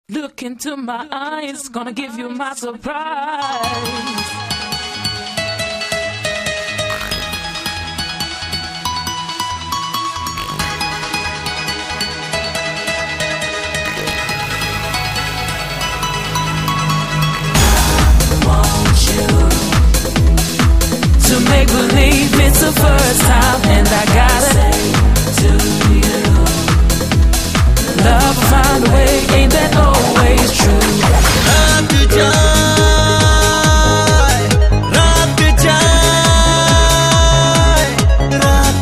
Look into my eyes, gonna give you my surprise. To make believe it's the first time, and I gotta say to you, love will find a way, ain't that always true? रात जाए, रात जाए, रात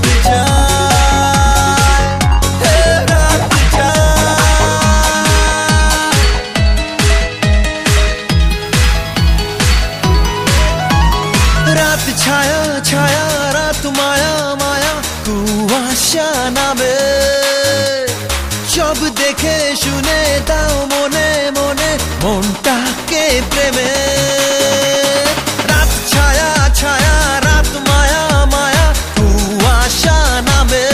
जाए, रात जाए। रात छाया छाया रात माया माया কুয়াশা নামে সব দেখে শুনে দাও মনে মনে মনটাকে প্রেমে রাত ছায়া ছায়া রাত মায়া মায়া কুয়াশা নামে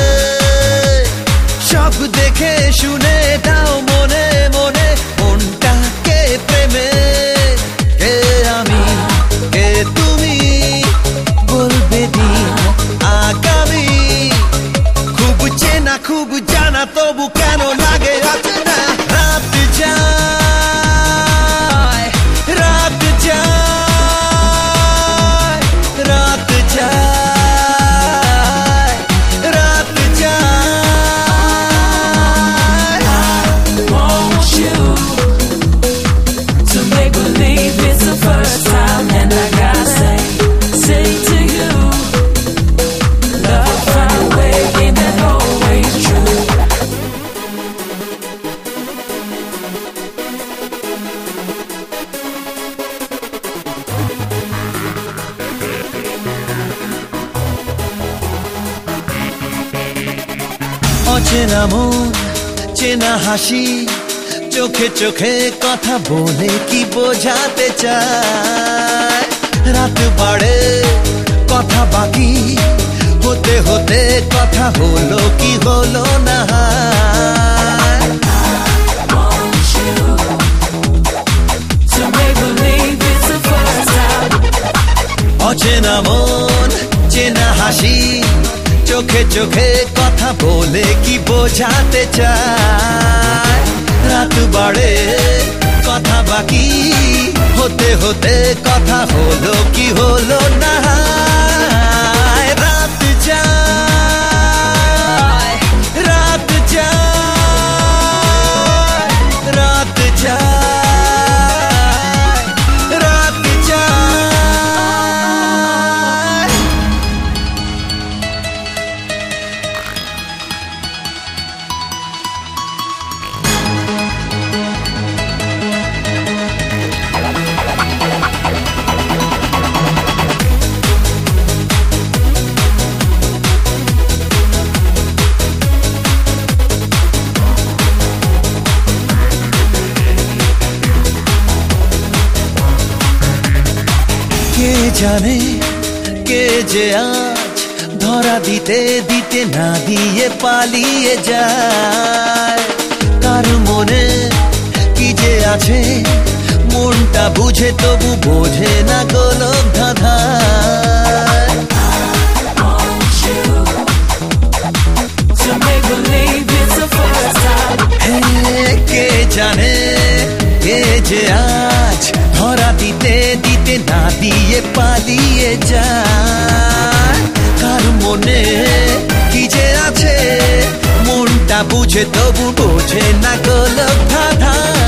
সব দেখে শুনে দাও মনে মনে মনটাকে প্রেমে কে আমি কে তুমি বলবে দিন আগামী খুব চেনা খুব জানা তবু কেন লাগে অচেনা রাত যায় রাত যায় রাত যায় রাত যায় Want you to make believe it's the first time, and I gotta say to you, love will find a way, ain't that always true? অচেনা মন চেনা হাসি চোখে চোখে কথা বলে কি বোঝাতে চায় রাত বাড়ে কথা বাকি হতে হতে কথা হলো কি হলো না Want you to make believe it's the first time. অচেনা মন চেনা হাসি চোখে চোখে কথা বলে কি বোঝাতে চায় রাত বাড়ে কথা বাকি হতে হতে কথা হলো কি হলো না রাত যায় রাত যায় রাত যায় রাত যায় কে জানে কে যে আজ ধরা দিতে দিতে না দিয়ে পালিয়ে যায় কার মনে কি যে আছে মনটা বুঝে তবু বোঝে না গোলক ধাঁধা Want you to make believe it's the first time. কে জানে কে যে আজ ধরা দিতে দিতে না দিয়ে পালিয়ে যায় কার মনে কি যে আছে মনটা বুঝে তবু বোঝে না গোলক ধাঁধা